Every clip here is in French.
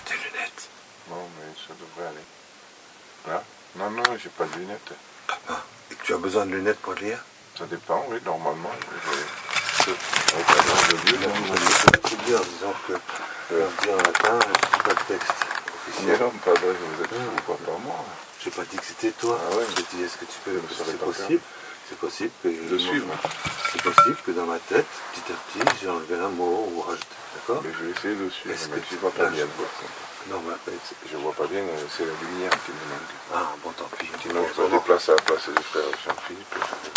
tes lunettes. Non, mais ça devrait aller. Là? Non, non, j'ai pas de lunettes. Ah, et tu as besoin de lunettes pour lire? Ça dépend, oui, normalement. Avec la grande de Dieu, Je peux dire, disons que je vais dire en latin, je pas le texte officiel. non, pas vrai, vous êtes fou, pas par moi. J'ai pas dit que c'était toi. Ah ouais. J'ai dit, est-ce que tu peux... C'est possible. C'est possible que... De suivre. C'est possible que dans ma tête, petit à petit, j'ai enlevé un mot ou rajouté. D'accord? Mais je vais essayer de suivre, mais je tu vois pas là, bien. Non, mais... Je vois pas bien, c'est la lumière qui me manque. Ah, bon, tant pis. Sinon, je me déplace à la place du frère Jean-Philippe.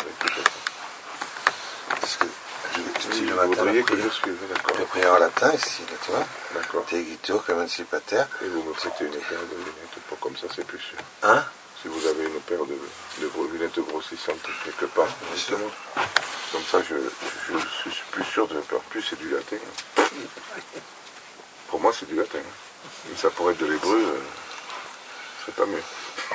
Parce que Si le matin, vous que je suive, d'accord. Je prie en latin ici, là, tu vois. D'accord. T'es guitour comme un célibataire. Et vous me prêtez une paire de lunettes, pour comme ça c'est plus sûr. Hein? Si vous avez une paire de lunettes grossissantes quelque part, justement. Comme ça je suis plus sûr de ne pas. En plus c'est du latin. Pour moi c'est du latin. Et ça pourrait être de l'hébreu, c'est pas mieux.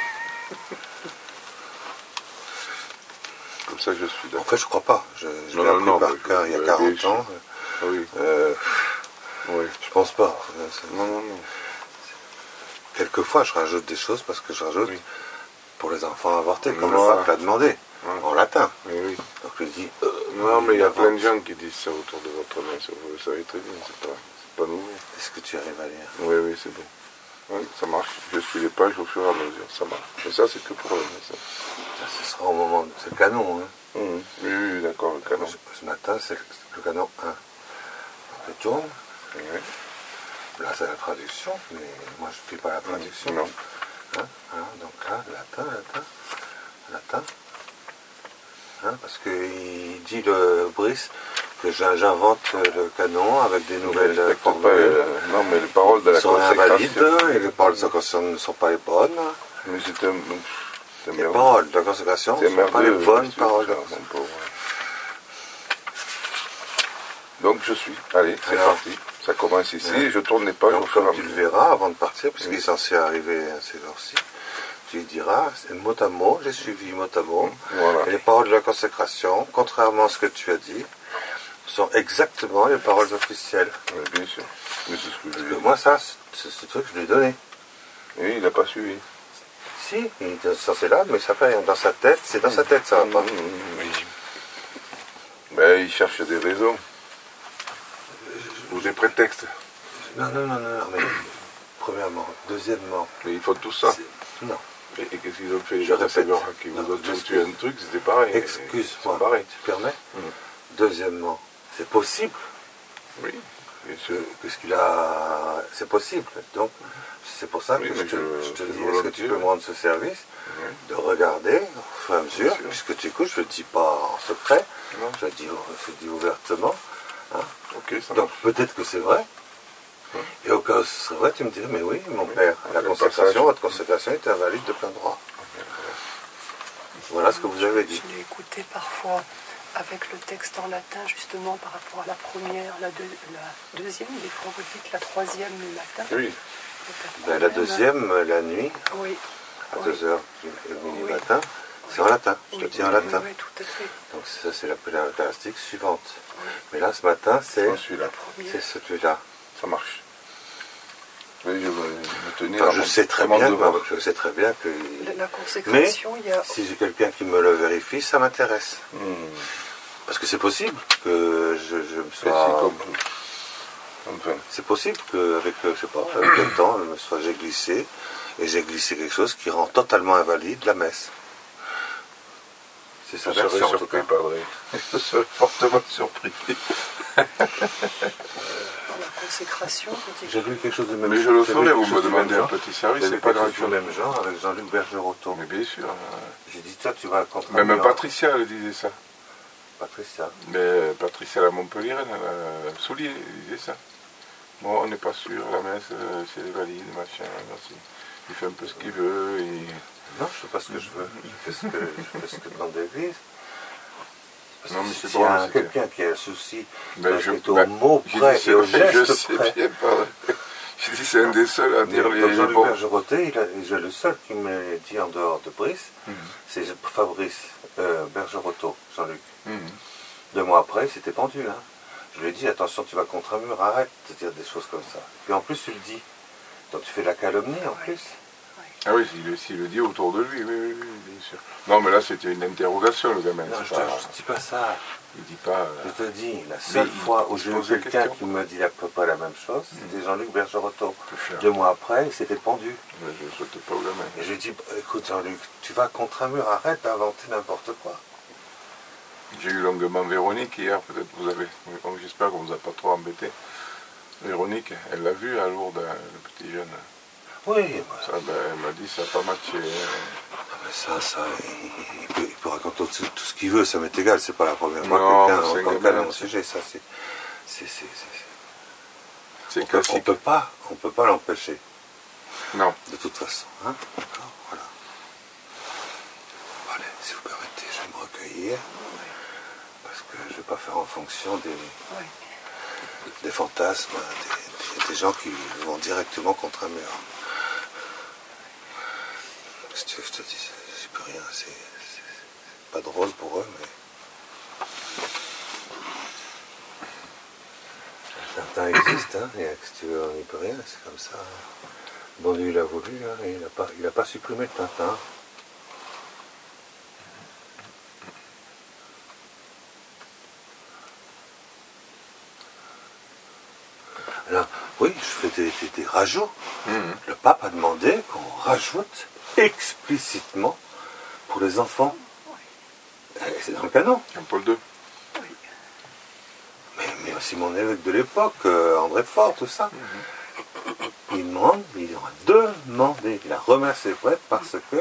Comme ça je suis d'accord. En fait, je crois pas. Je l'ai appris par cœur il y a 40 ans. Oui. Oui. Je pense pas. Non. Quelquefois, je rajoute des choses parce que je rajoute pour les enfants avortés, comme le pape l'a demandé, en latin. Oui. Donc je dis... non, mais il y a plein de gens qui disent ça autour de votre messe. Vous le savez très bien, c'est pas nouveau. Est-ce que tu arrives à lire? Oui, c'est bon. Oui, ça marche. Je suis les pages au fur et à mesure, ça marche. Mais ça, c'est que pour la messe. Ça, ce sera au moment de... C'est le canon, hein. Oui, d'accord, le canon. Ce matin, c'est le canon 1. Je tourne. Oui. Là, c'est la traduction, mais moi, je ne fais pas la traduction. Non. Donc là, latin. Parce qu'il dit, le Brice, que j'invente le canon avec des nouvelles formules. Non, mais les paroles de la sont invalides, et les paroles de la consécration ne sont pas les bonnes. Mais les paroles de la consécration ne sont pas les bonnes paroles. Donc je suis. Allez, c'est parti. Ça commence ici, je tourne les pages. Donc comme tu le verras avant de partir, puisqu'il est censé arriver à ces jours-ci, tu lui diras, mot à mot, j'ai suivi mot à mot, et les paroles de la consécration, contrairement à ce que tu as dit, sont exactement les paroles officielles. Oui, bien sûr. Mais c'est ce que je lui ai dit. Moi, ça, c'est ce truc que je lui ai donné. Oui, il n'a pas suivi. Si, il était censé là, mais ça fait rien. Dans sa tête, c'est dans sa tête, ça va pas. Oui. Mais il cherche des raisons. Ou des prétextes. Non, mais premièrement. Deuxièmement. Mais il faut tout ça. Non. Et qu'est-ce qu'ils ont fait les enseignants qui vous ont tué un truc, c'était pareil. Excuse-moi, tu permets? Deuxièmement, c'est possible. Oui, bien sûr. Puisqu'il a... C'est possible. Donc, c'est pour ça que je te dis, est-ce que tu peux me rendre ce service de regarder au fur et à mesure, puisque tu écoutes, je ne le dis pas en secret, je le dis ouvertement. Hein. Okay, donc peut-être que c'est vrai. Et au cas où ce serait vrai, tu me dirais, mais oui, mon père, votre consécration était invalide de plein droit. Voilà ce que vous avez dit. Je l'ai écouté parfois avec le texte en latin, justement, par rapport à la première, la deuxième, des fois vous dites la troisième le matin. Oui. La deuxième, la nuit, à 2h du matin, c'est en latin, je te dis en latin. Oui, tout à fait. Donc ça, c'est la caractéristique suivante. Mais là, ce matin, c'est celui-là. Ça marche. Oui, je vais me tenir. Je sais très bien que... La consécration, mais si j'ai quelqu'un qui me le vérifie, ça m'intéresse. Parce que c'est possible que je me sois... C'est possible qu'avec, je sais pas, avec le temps, j'ai glissé, et j'ai glissé quelque chose qui rend totalement invalide la messe. C'est sa version, en tout cas. Je serais fortement surpris. La consécration, j'ai vu quelque chose de même. Mais je le ferai, vous me demandez un petit service, c'est pas grave. Du même genre avec Jean-Luc Bergerotto. Mais bien sûr. J'ai dit, toi, tu vas comprendre. Même Patricia, elle disait ça. Patricia. Mais Patricia la Montpelliéraine, Soulier, elle disait ça. Bon, on n'est pas sûr, la messe, c'est valide, machin, merci. Il fait un peu ce qu'il veut. Non, je ne sais pas ce que je veux. Je fais ce que demande l'Église. Non, mais c'est s'il y a quelqu'un qui a un souci, au mot près et au geste près. Je dis c'est un des seuls à dire les Jean-Luc Bergerotto, j'ai le seul qui m'a dit en dehors de Brice, c'est Fabrice Bergerotto, Jean-Luc. 2 mois après, il s'était pendu. Hein. Je lui ai dit, attention, tu vas contre un mur, arrête de dire des choses comme ça. Puis en plus, tu le dis. Donc tu fais de la calomnie en plus. Ah oui, s'il le dit autour de lui, oui, bien sûr. Non, mais là, c'était une interrogation, le gamin. Non, je ne dis pas ça. Il dit pas... Je te dis, la seule fois où j'ai eu quelqu'un qui me dit à peu près la même chose, c'était Jean-Luc Bergerotto. 2 mois après, il s'était pendu. Mais je ne souhaitais pas au gamin. Et je lui ai dit, écoute Jean-Luc, tu vas contre un mur, arrête d'inventer n'importe quoi. J'ai eu longuement Véronique hier, peut-être vous avez... J'espère qu'on ne vous a pas trop embêté. Véronique, elle l'a vu à Lourdes, le petit jeune. Oui. Ça, elle m'a dit, ça n'a pas matché. Il peut raconter tout ce qu'il veut, ça m'est égal, c'est pas la première fois que quelqu'un en calme au sujet, ça c'est... On peut pas l'empêcher. Non. De toute façon. Hein. D'accord, voilà. Bon, allez, si vous permettez, je vais me recueillir. Parce que je ne vais pas faire en fonction des fantasmes, des gens qui vont directement contre un mur. Si tu veux que je te dise, j'y peux rien, c'est pas drôle pour eux, mais... Tintin existe, hein, et si tu veux, on n'y peut rien, c'est comme ça. Bon Dieu, il a voulu, hein, et il n'a pas supprimé le Tintin. Alors, oui, je fais des rajouts. Le pape a demandé qu'on rajoute explicitement pour les enfants. C'est dans le canon. Jean-Paul II. Mais aussi mon évêque de l'époque, André Fort, tout ça. Il a demandé, il a remercié les prêtres parce que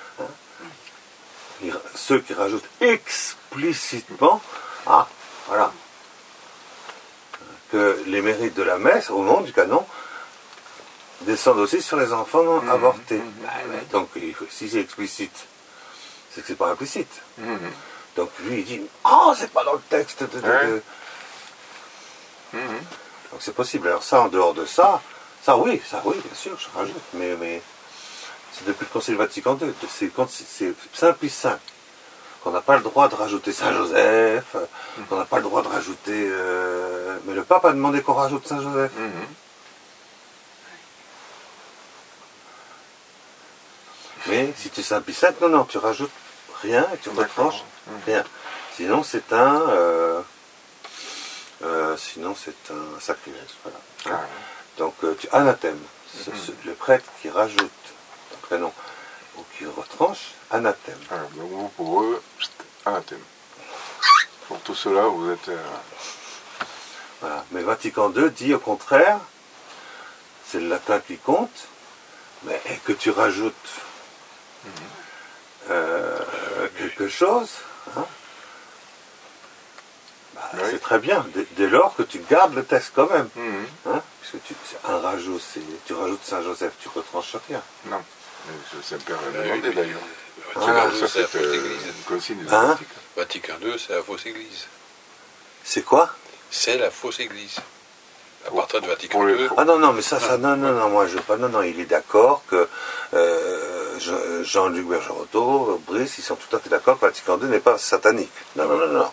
ceux qui rajoutent explicitement, voilà, que les mérites de la messe, au nom du canon, descendent aussi sur les enfants non avortés. Donc, si c'est explicite, c'est que c'est pas implicite. Donc, lui, il dit, c'est pas dans le texte de... Donc, c'est possible. Alors, ça, en dehors de ça, oui, bien sûr, je rajoute, mais c'est depuis le Concile Vatican II, c'est Saint Pie V, qu'on n'a pas le droit de rajouter Saint-Joseph, qu'on n'a pas le droit de rajouter... mais le pape a demandé qu'on rajoute Saint-Joseph. Mais si tu es Saint Pie V, non, tu rajoutes rien et tu retranches rien. Sinon, c'est un sacrilège. Voilà. Donc, tu anathèmes. Le prêtre qui rajoute un prénom ou qui retranche, anathème. Donc vous, pour eux, anathème. Pour tout cela, vous êtes... Voilà. Mais Vatican II dit au contraire, c'est le latin qui compte, mais que tu rajoutes quelque chose, c'est très bien, dès lors que tu gardes le texte quand même. Puisque un rajout, tu rajoutes Saint-Joseph, tu retranches rien. Non, mais Saint-Père l'a demandé d'ailleurs. Vatican II, c'est la fausse église. Vatican II, c'est la fausse église. C'est quoi? C'est la fausse église. À partir de Vatican II. Non, mais ça, non, moi je veux pas. Non, il est d'accord que Jean-Luc Bergerotto, Brice, ils sont tout à fait d'accord que Vatican II n'est pas satanique. Non.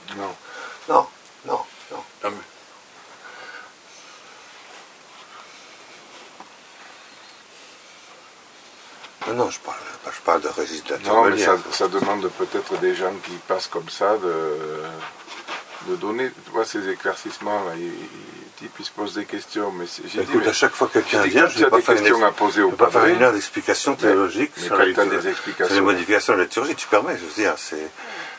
Non, je parle de registre de la Non, mais ça demande peut-être des gens qui passent comme ça de donner, tu vois, ces éclaircissements là, ils se posent des questions, mais écoute, à chaque fois que quelqu'un vient, je ne vais pas faire une heure d'explication théologique sur les modifications de la liturgie, tu permets, je veux dire, c'est...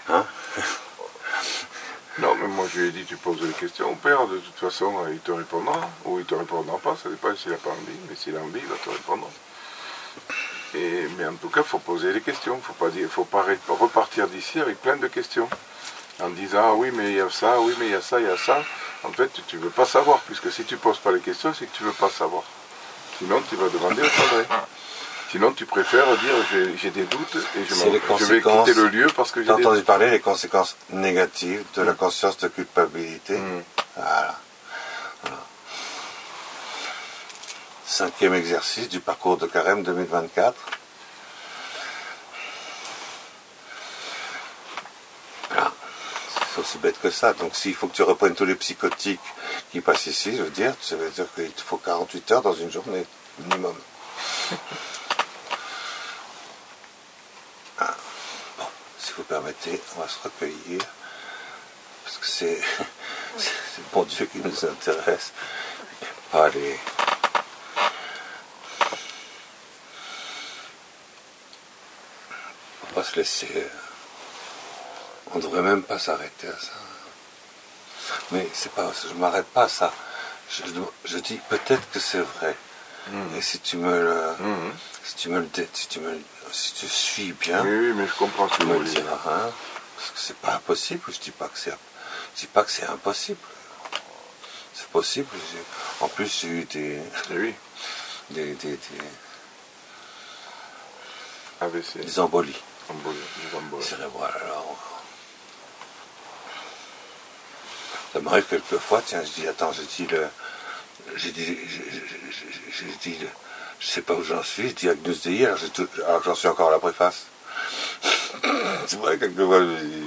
Non, mais moi je lui ai dit, tu poses des questions au père, de toute façon, il te répondra, ou il te répondra pas, ça dépend s'il n'a pas envie, mais s'il a envie, il va te répondre. Mais en tout cas, il faut poser les questions, il ne faut pas repartir d'ici avec plein de questions, en disant, oui, mais il y a ça, oui, mais il y a ça, il y a ça. En fait, tu ne veux pas savoir, puisque si tu ne poses pas les questions, c'est que tu ne veux pas savoir. Sinon, tu vas demander au padre. Sinon, tu préfères dire, j'ai des doutes, et je vais quitter le lieu parce que j'ai des doutes. T'as entendu parler des conséquences négatives de la conscience de culpabilité. Voilà. 5e exercice du parcours de carême 2024. Voilà. C'est aussi bête que ça. Donc s'il faut que tu reprennes tous les psychotiques qui passent ici, je veux dire, ça veut dire qu'il te faut 48 heures dans une journée, minimum. Ah, bon, si vous permettez, on va se recueillir, parce que c'est le bon Dieu qui nous intéresse, et pas les... Faut pas se laisser... On ne devrait même pas s'arrêter à ça. Mais c'est pas, je ne m'arrête pas à ça. Je dis peut-être que c'est vrai. Et si tu me le, si tu suis bien, oui, mais je comprends ce que tu me vous le voulez dire. diras, hein, parce que c'est pas impossible. Je dis pas que c'est impossible. C'est possible. En plus, j'ai eu AVC. des embolies. Des embolies. Cérébrales. Alors, ça m'arrive quelquefois. Tiens, je dis, attends, j'ai dit, je sais pas où j'en suis, je dis Agnus Dei, alors que j'en suis encore à la préface. C'est vrai, quelquefois,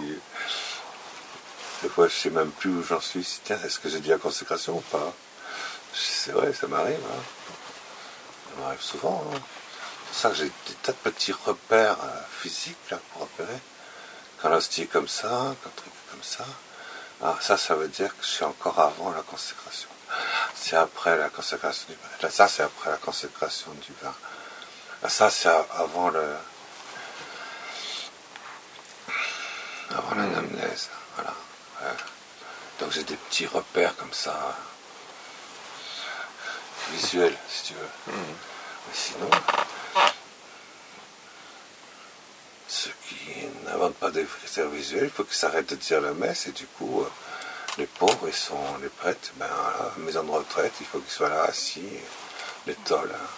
des fois, je sais même plus où j'en suis. Tiens, est-ce que j'ai dit la consécration ou pas? C'est vrai, ça m'arrive. Hein. Ça m'arrive souvent. Hein. C'est pour ça que j'ai des tas de petits repères physiques là, pour repérer. Quand l'hostie est comme ça, quand le truc est comme ça. Ah, ça veut dire que je suis encore avant la consécration. C'est après la consécration du vin. Là, ça, c'est après la consécration du vin. Là, ça, c'est avant l'anamnèse. Voilà. Ouais. Donc, j'ai des petits repères comme ça, visuels, si tu veux. Mais sinon, ceux qui n'inventent pas des critères visuels, il faut qu'ils s'arrêtent de dire la messe, et du coup, les pauvres, les prêtres, ben, à la maison de retraite, il faut qu'ils soient là, assis, les tolls. Hein.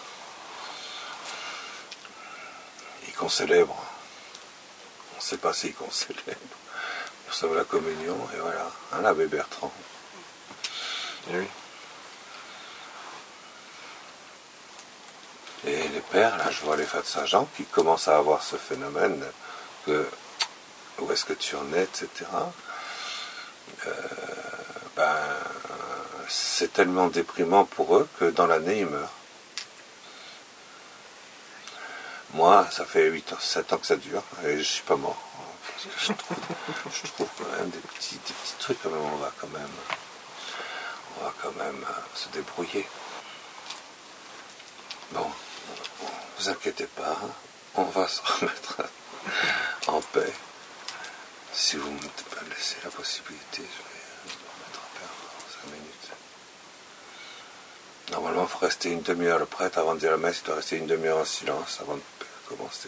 Et qu'on célèbre. On ne sait pas si qu'on célèbre. On sauve la communion, et voilà. Hein, l'abbé Bertrand. Et oui. Et les pères, là, je vois les fêtes Saint-Jean qui commencent à avoir ce phénomène que où est-ce que tu en es, etc. Ben, c'est tellement déprimant pour eux que dans l'année, ils meurent. Moi, ça fait 7 ans que ça dure, et je suis pas mort. Parce que je trouve quand même des petits trucs, quand même, on va quand même se débrouiller. Bon, vous inquiétez pas, on va se remettre en paix. Si vous me laissez la possibilité, je vais me mettre en paix encore 5 minutes. Normalement, il faut rester une demi-heure. Le prêtre, avant de dire la messe, il doit rester une demi-heure en silence avant de commencer.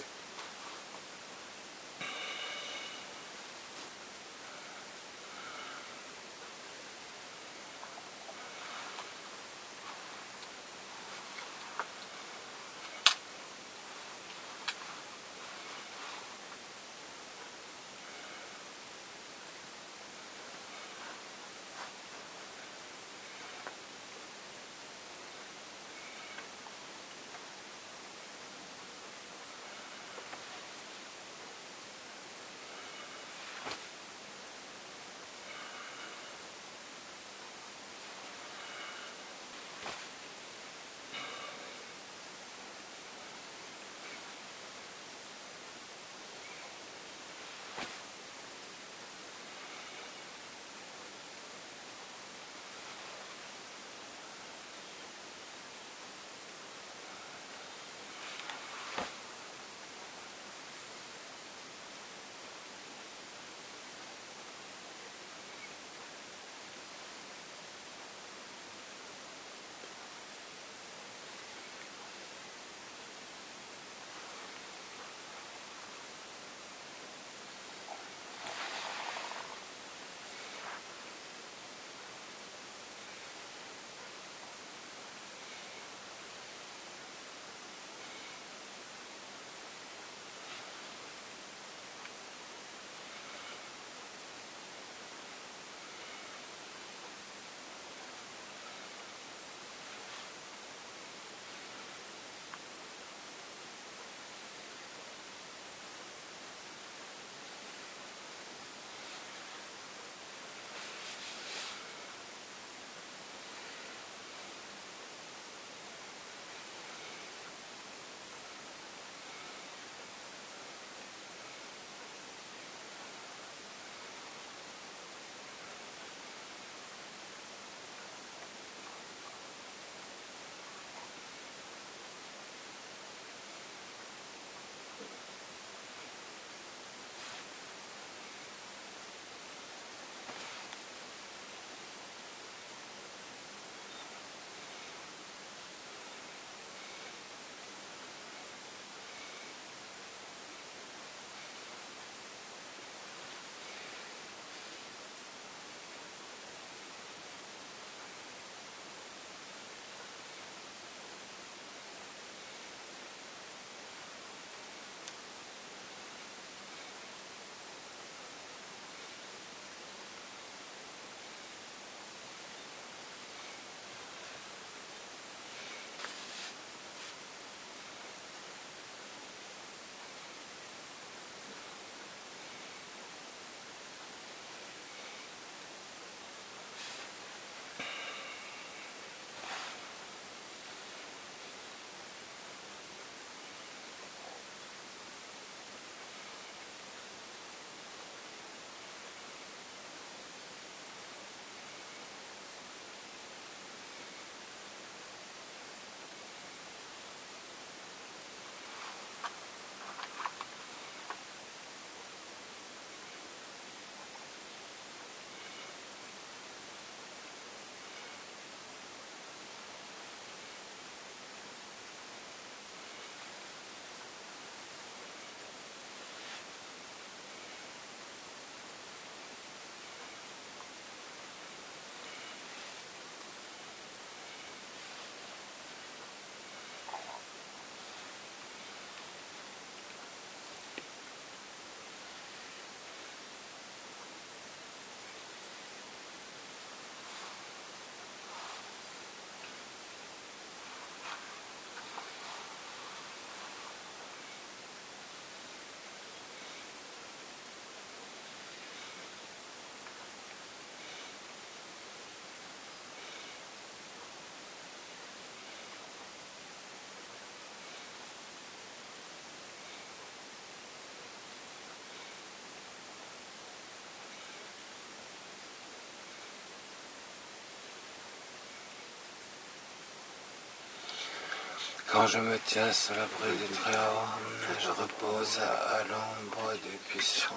Quand je me tiens sous l'abri du Très-Haut, je repose à l'ombre du buisson.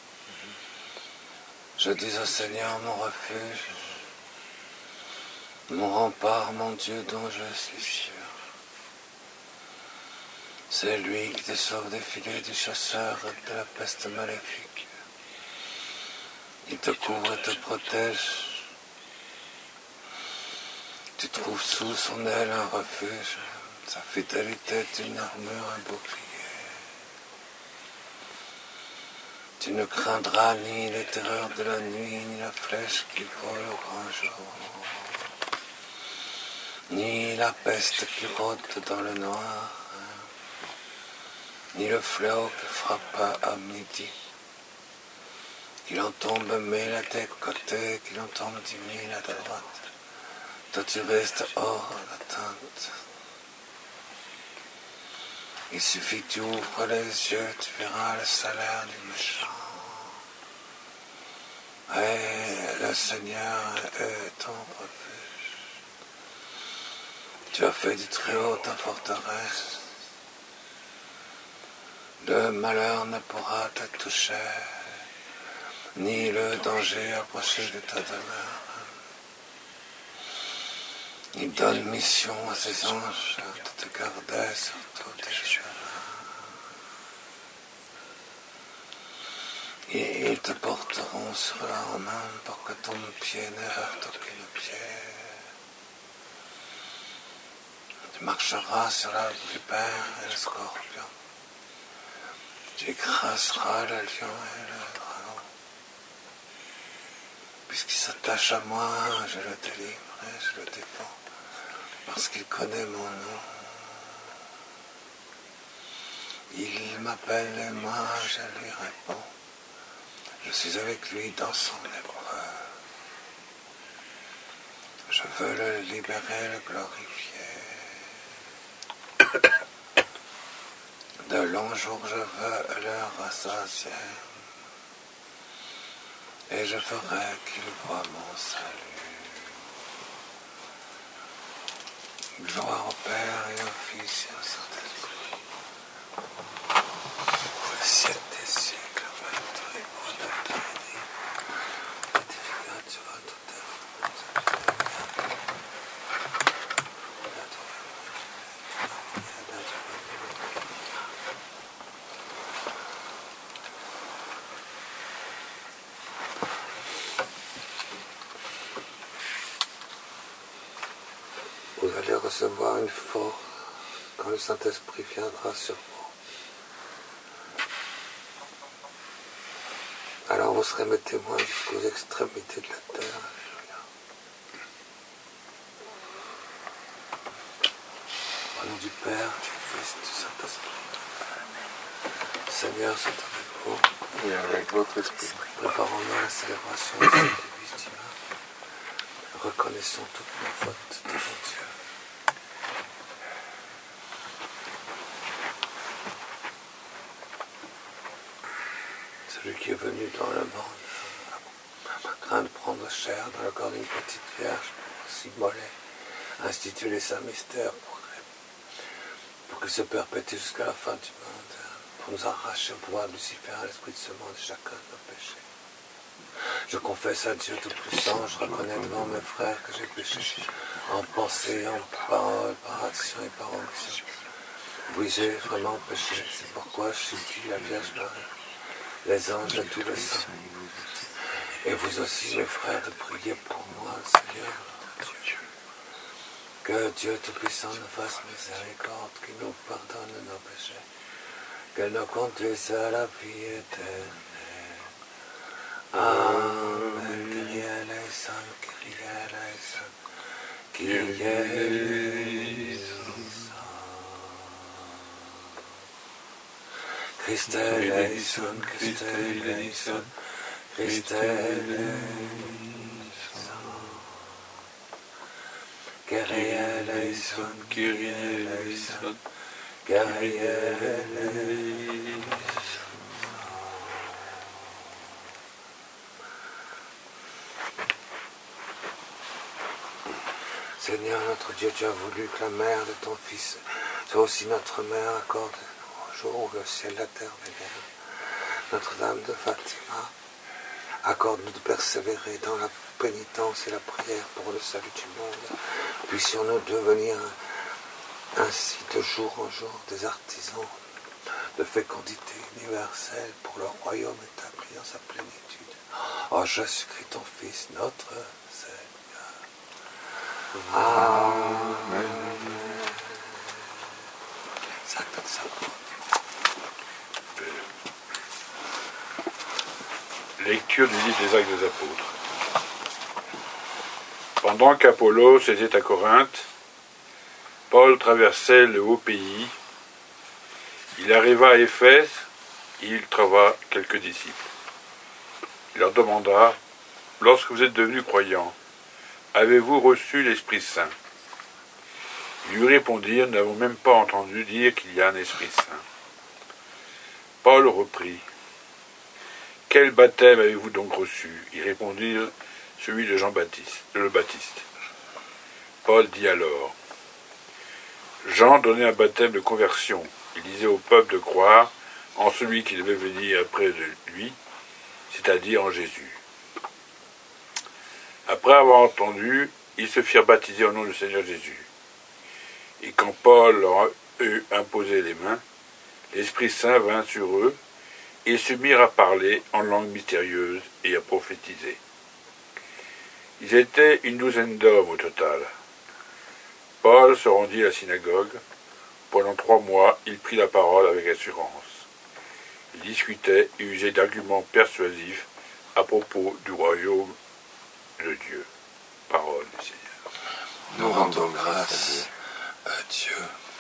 Je dis au Seigneur mon refuge, mon rempart, mon Dieu dont je suis sûr. C'est lui qui te sauve des filets du chasseur et de la peste maléfique. Il te couvre et te protège. Tu trouves sous son aile un refuge. Sa fidélité est une armure, un bouclier. Tu ne craindras ni les terreurs de la nuit, ni la flèche qui vole au grand jour, ni la peste qui rôde dans le noir, ni le fléau qui frappe à midi. Qu'il en tombe mille à tes côtés, qu'il en tombe 10 000 à ta droite. Toi tu restes hors d'atteinte. Il suffit que tu ouvres les yeux, tu verras le salaire du méchant. Et le Seigneur est ton refuge. Tu as fait du Très-Haut ta forteresse. Le malheur ne pourra te toucher, ni le danger approcher de ta demeure. Il donne mission à ses anges de te garder sur tous tes chemins. Et ils te porteront sur leurs mains pour que ton pied ne heurte aucune pierre. Tu marcheras sur la vipère et le scorpion. Tu écraseras le lion et le dragon. Puisqu'il s'attache à moi, je le délivre et je le défends. Parce qu'il connaît mon nom. Il m'appelle et moi je lui réponds. Je suis avec lui dans son épreuve. Je veux le libérer, le glorifier. De longs jours je veux le rassasier. Et je ferai qu'il voie mon salut. Gloire au Père et au Fils et au Saint-Esprit. Au siècle des siècles, maître et bon de Trinité. Édificateur à toute Vous allez recevoir une force quand le Saint-Esprit viendra sur vous. Alors vous serez mes témoins jusqu'aux extrémités de la terre. Alléluia. Au nom du Père, du Fils, du Saint-Esprit. Seigneur, c'est avec vous. Et avec votre esprit. Préparons-nous à la célébration du service divin. Reconnaissons toutes nos fautes devant Dieu. Celui qui est venu dans le monde craint de prendre chair dans le corps d'une petite vierge pour s'immoler, instituer les saints mystères pour qu'il se perpétue jusqu'à la fin du monde, pour nous arracher au pouvoir de Lucifer à l'esprit de ce monde et chacun de nos péchés. Je confesse à Dieu Tout-Puissant, je reconnais devant mes frères que j'ai péché en pensée, en parole, par action et par omission. Oui, j'ai vraiment péché, c'est pourquoi je supplie la Vierge Marie, les anges et tous les saints. Et vous aussi, mes frères, de prier pour moi, Seigneur. Que Dieu Tout-Puissant nous fasse miséricorde, qu'il nous pardonne nos péchés, qu'elle nous conduise à la vie éternelle. Amen. Kyrie eleison, Kyrie eleison, Kyrie eleison. Christe eleison, Christe eleison, Christe eleison. Kyrie eleison, Kyrie eleison, Kyrie eleison. Seigneur, notre Dieu, tu as voulu que la mère de ton Fils soit aussi notre mère. Accorde-nous au jour où le ciel et la terre vénèrent Notre-Dame de Fatima. Accorde-nous de persévérer dans la pénitence et la prière pour le salut du monde. Puissions-nous devenir ainsi de jour en jour des artisans de fécondité universelle pour le royaume établi dans sa plénitude. Oh Jésus-Christ, ton Fils, notre Seigneur. Amen. Sancte Sancte. Lecture du livre des Actes des Apôtres. Pendant qu'Apollos était à Corinthe, Paul traversait le haut pays. Il arriva à Éphèse et il trouva quelques disciples. Il leur demanda, « Lorsque vous êtes devenus croyants, avez-vous reçu l'Esprit Saint ?» Ils lui répondirent, « Nous n'avons même pas entendu dire qu'il y a un Esprit Saint. » Paul reprit, « Quel baptême avez-vous donc reçu ?» Ils répondirent, « Celui de Jean-Baptiste, le Baptiste. » Paul dit alors, « Jean donnait un baptême de conversion. Il disait au peuple de croire en celui qui devait venir après de lui, c'est-à-dire en Jésus. » Après avoir entendu, ils se firent baptiser au nom du Seigneur Jésus. Et quand Paul leur eut imposé les mains, l'Esprit Saint vint sur eux, et ils se mirent à parler en langue mystérieuse et à prophétiser. Ils étaient une douzaine d'hommes au total. Paul se rendit à la synagogue. Pendant 3 mois, il prit la parole avec assurance. Il discutait et usait d'arguments persuasifs à propos du royaume de Dieu. Parole du Seigneur. Nous rendons grâce à Dieu.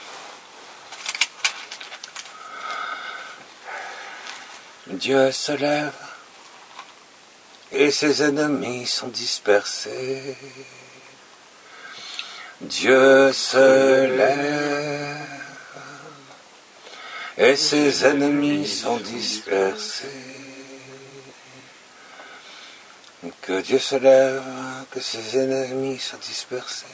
Dieu se lève et ses ennemis sont dispersés. Dieu se lève et ses ennemis sont dispersés. Que Dieu se lève, que ses ennemis soient dispersés.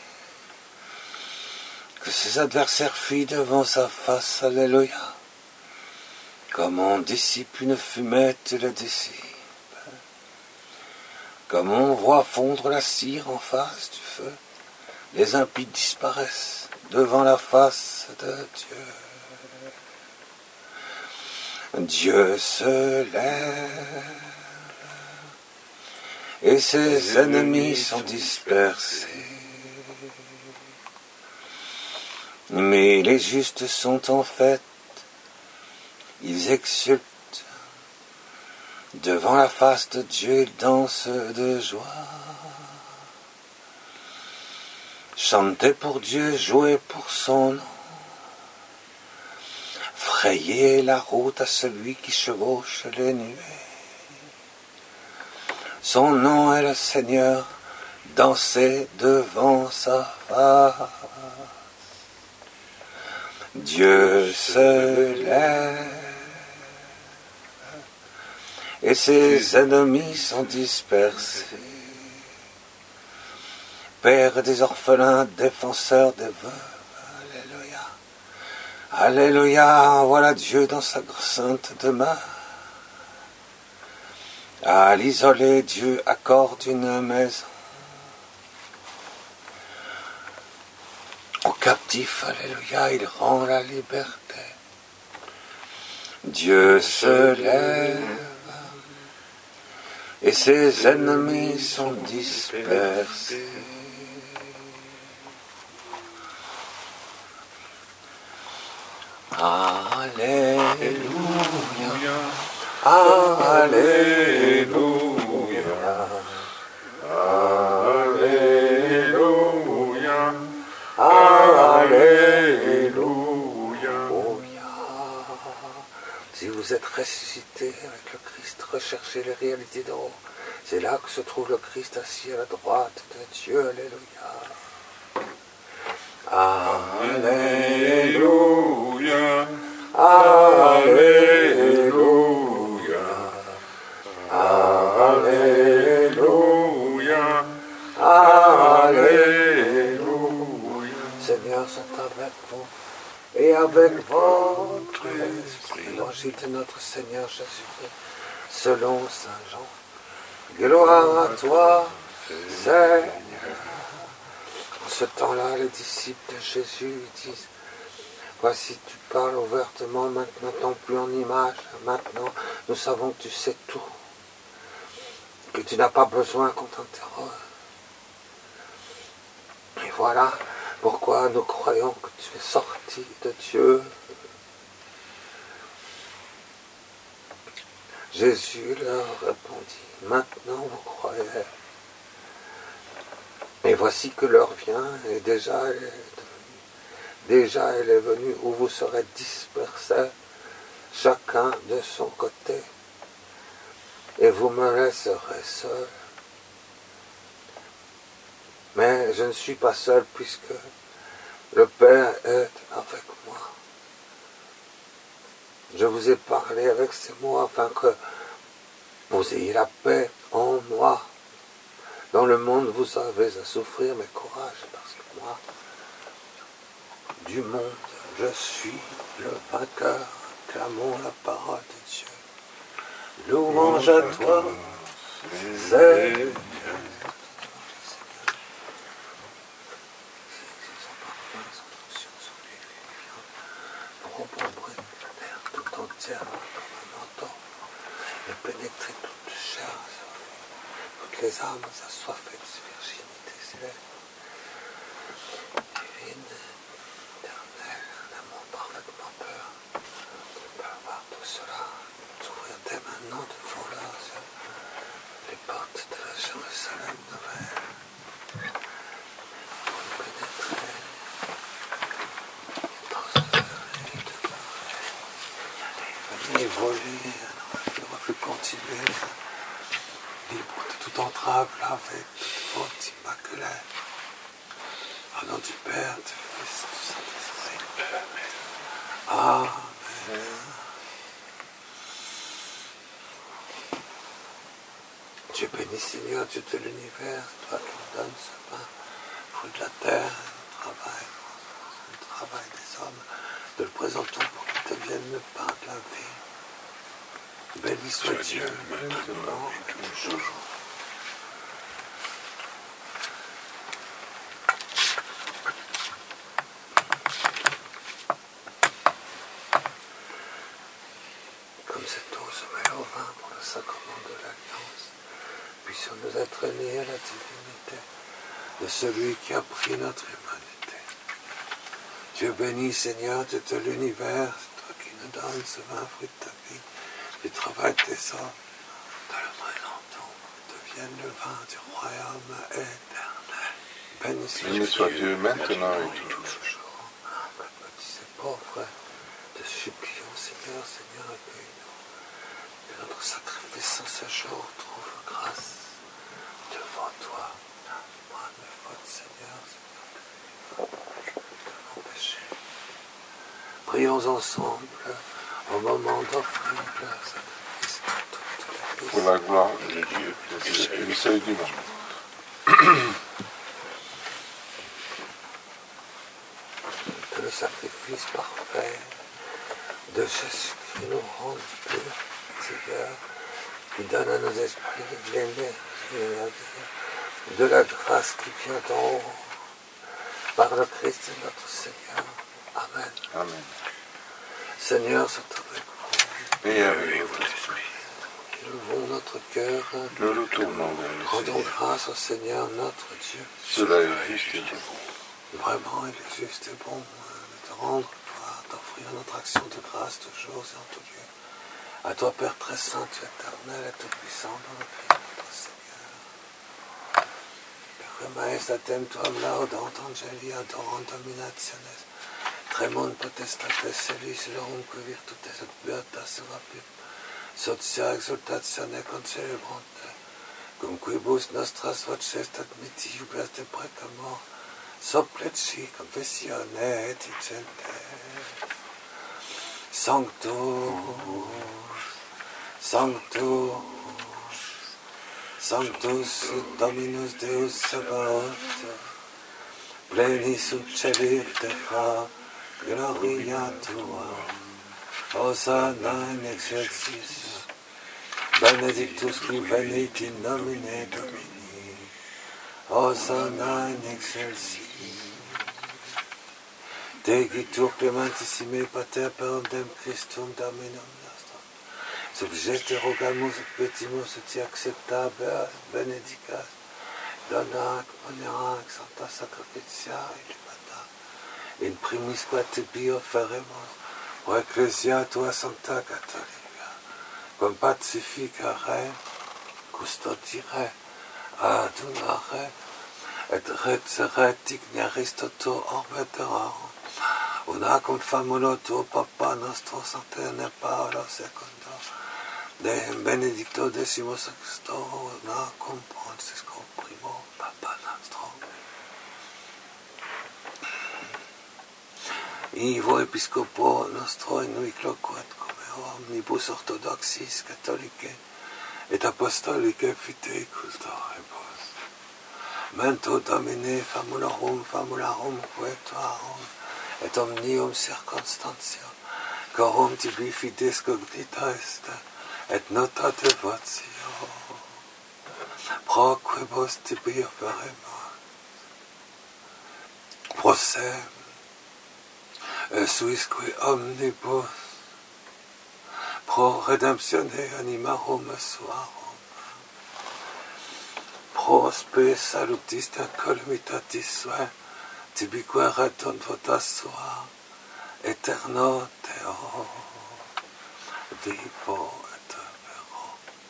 Que ses adversaires fuient devant sa face, alléluia. Comme on dissipe une fumée, tu la dissipes. Comme on voit fondre la cire en face du feu, les impies disparaissent devant la face de Dieu. Dieu se lève et ses ennemis sont dispersés. Mais les justes sont en fête, ils exultent. Devant la face de Dieu, ils dansent de joie. Chantez pour Dieu, jouez pour son nom. Frayez la route à celui qui chevauche les nuées. Son nom est le Seigneur, dansez devant sa face. Dieu se lève et ses ennemis sont dispersés. Père des orphelins, défenseur des veuves, alléluia. Alléluia, voilà Dieu dans sa sainte demeure. À l'isolé, Dieu accorde une maison. Aux captifs, alléluia, il rend la liberté. Dieu se lève et ses ennemis sont dispersés. Alléluia, Alléluia, Alléluia, Alléluia. Si vous êtes ressuscité avec le Christ, recherchez les réalités d'en haut. C'est là que se trouve le Christ assis à la droite de Dieu. Alléluia. Alléluia, Alléluia, Alléluia, Alléluia, Alléluia. et avec votre esprit. Évangile de notre Seigneur Jésus-Christ, selon Saint Jean. Gloire à toi, Seigneur. En ce temps-là, les disciples de Jésus disent, voici, tu parles ouvertement, maintenant non plus en image, maintenant nous savons que tu sais tout, que tu n'as pas besoin qu'on t'interroge. Et voilà pourquoi nous croyons que tu es sorti de Dieu. Jésus leur répondit, maintenant vous croyez. Et voici que l'heure vient, et déjà elle est venue, où vous serez dispersés, chacun de son côté, et vous me laisserez seul. Mais je ne suis pas seul, puisque le Père est avec moi. Je vous ai parlé avec ces mots, afin que vous ayez la paix en moi. Dans le monde, vous avez à souffrir, mais courage, parce que moi, du monde, je suis le vainqueur. Clamons la parole de Dieu. Louange à toi, Seigneur. Pour recombrer la terre tout entière comme un manteau, et pénétrer toute chair assoiffée, toutes les âmes assoiffées de virginité céleste. Divine, éternelle, un amour parfaitement pur. On peut avoir tout cela, s'ouvrir dès maintenant devant leurs yeux les portes de la Jérusalem nouvelle. Pour y pénétrer, venir voler, il aurait pu continuer, libre de toute entrave, lavé, toute faute immaculée. Au nom du Père, du Fils, du Saint-Esprit. Amen. Dieu béni, Seigneur, Dieu de l'univers, toi qui nous donnes ce pain, fruit de la terre, le travail des hommes, te le présentons pour qu'il devienne le pain de la vie. Béni soit Dieu, maintenant et toujours. Comme cette eau se mêle au vin pour le sacrement de l'Alliance, puissions-nous être unis à la divinité de celui qui a pris notre humanité. Dieu béni, Seigneur, Dieu de l'univers, toi qui nous donnes ce vin, fruit de ta vie, du travail de tes hommes, que le présentons devienne le vin du royaume éternel. Béni soit Dieu maintenant et toujours. Que petits et pauvres, te supplions, Seigneur, Seigneur, accueille-nous. Que notre sacrifice en ce jour trouve grâce devant toi. Moi, mes fautes, Seigneur, de mon péché. Prions ensemble au moment d'offrir le sacrifice de toute la vie. pour la gloire de Dieu et le salut du monde. Que le sacrifice parfait de Jésus qui nous rend purs, Seigneur, qui donne à nos esprits l'énergie de la grâce qui vient d'en haut, par le Christ notre Seigneur. Amen. Amen. Seigneur, soit avec vous. Et avec votre esprit. Élevons notre cœur. Nous le tournons vers le Rendons Seigneur. grâce au Seigneur notre Dieu. Cela est juste et bon. Vraiment, il est juste et bon de te rendre gloire, d'offrir notre action de grâce toujours et en tout lieu. À toi, Père très saint, tu es éternel et tout-puissant dans le Christ notre Seigneur. Per maestatem tuam laudant angeli adorant dominationes, tremont potestates celis lorum virtutes et beatas rapim, sotia exultatione concelebrante, cum quibus nostras voces admitti jubilas de precamor, sopleci confessione et dicente. Sanctus, Sanctus, Sanctus Dominus Deus Sabaoth, plenis ut celi terra, gloria tua, Hosanna in excelsis, benedictus qui venit in nomine Domini, Hosanna in excelsis. Tegitur clementissime pater perundem Christum Dominum nostrum, subjecte rogamus et petimus et acceptabeas benedicas, donac, onerac, sancta sacrificia illibata, in primis qua tibi offeremus, pro ecclesia tua sancta catholica, cum pacificare, custodire, adunare, et recere dignaris toto orbe terrarum, una cum famulo tuo Papa nostro Sancte Paolo secundo, Deum benedicto decimo sexto, una cum Francisco primo Papa nostro. Ivo episcopo nostro in nuic loquat come omnibus orthodoxis catholicae et apostolicae fidei custodebus. Mento Domine famularum poetuarum et omnium circumstantium corum tibi fides cognita est et nota devotio pro quibus tibi operemus prosem suisque omnibus pro redemptione animarum suarum pro spe salutis et columitatis sua tibique reton votas sua eterno Deo vivo et vero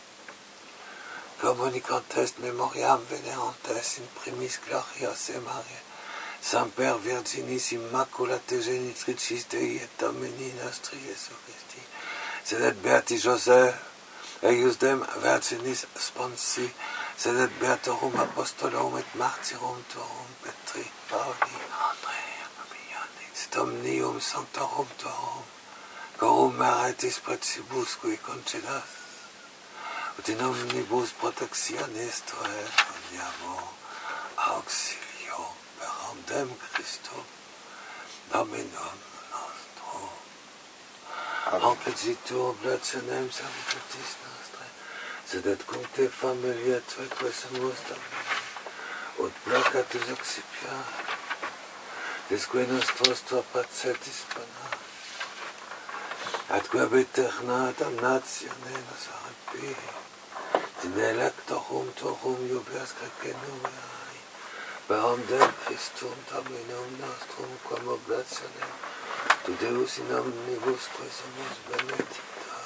communicantes memoriam venerantes in primis gloriose Maria Semper Virginis Immaculate Genitricis Dei et Domini nostri Iesu Christi sedet beati Joseph eius dem Virginis sponsi sedet beatorum apostolorum et martyrum tuorum Petri Pauli Andrea Fabiani sit omnium sanctorum tuorum corum meritis precibus qui concedas ut in omnibus protectionis tuae oniamo auxilio per dem Christum Dominum nostrum. Amplegitur oblationem sanctatis nostrae, sedet cum te familia tue quesumus Domini, ut placatus occipia, disque nostros tua pacetis bona, atque ab eterna damnatione nos arrepi, in electorum tuorum iubias crecenum eai, per dem Christum Dominum nostrum quam oblationem, tu Deus in omnibus quesumus benedicta,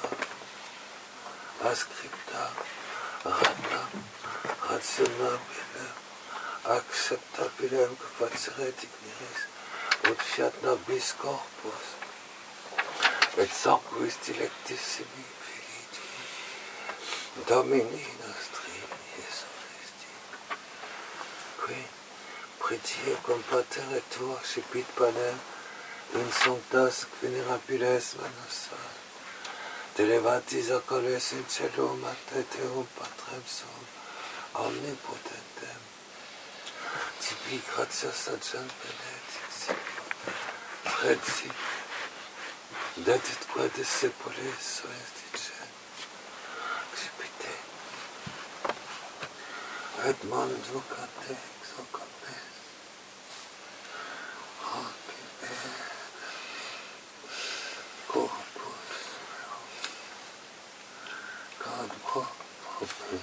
ascripta, rata, rationabilem, acceptabilem facere digniris, ut fiat nobis corpus, et sanguis dilectissimi filii tui, Domini nostri Iesu Christi, qui pridie cum patere tuo scipit panem in sanctas venerabiles manus te levatis oculis in celum ad Deum Patrem suum omnipotentem tibi gratias agent benedicti preci dedit qua discipulis sois dicen excipite et mondo cante exocomes corpus God proprio